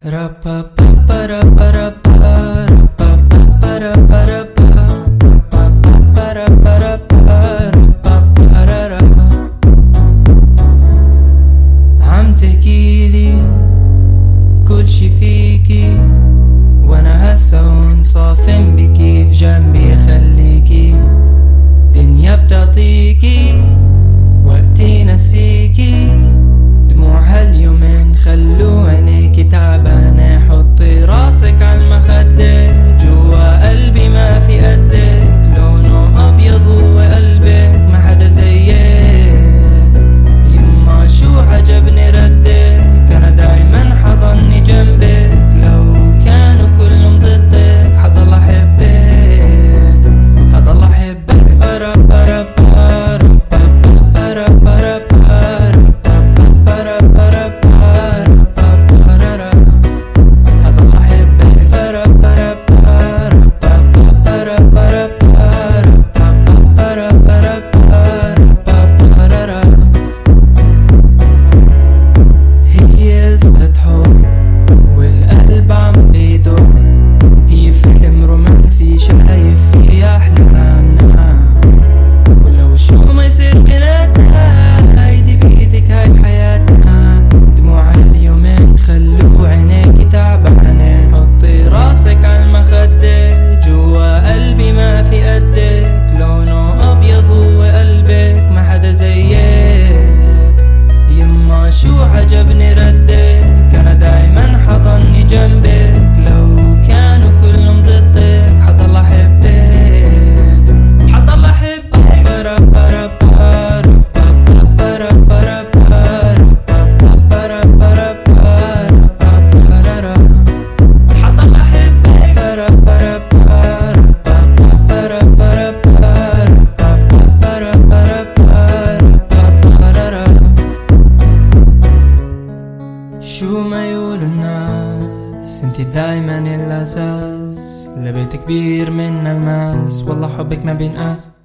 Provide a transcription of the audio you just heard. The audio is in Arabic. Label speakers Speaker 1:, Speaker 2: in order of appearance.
Speaker 1: عم تحكيلي كل شي فيكي، وانا هسا هون صافن بكي، في جنبي خليكي، دنيا بتعطيكي وقتي نسيكي، دموع هاليومين خلو عينيكي تعبانة، حطي راسك عالمخدة، جوا قلبي ما في قدك، لونه ابيض هو قلبك، ما حدا زيك، يما شو عجبني ردك، انا دايما حضني جنبك، لو كانوا كلهم ضدك حضل احبك، حضل احبك. هي قصة حب والقلب عم بيدق، هي فيلم رومانسي شايف فيه أحلامنا، ولو شو ما يصير بيناتنا هيدي بإيدك هاي حياتنا، دموع هاليومين خلو عينيكي تعبانة، حطي راسك عالمخدة، جوا قلبي ما في قدك، لونه أبيض هو قلبك، ما حدا زيك، يما شو عجبني ردك، أنا دايما حضني جنبك، لو كانوا كلهم ضدك حضل أحبك، حضل أحبك. شو ما يقول الناس انتي دايما الاساس، لبيت كبير من الماس، والله حبك ما بينقاس.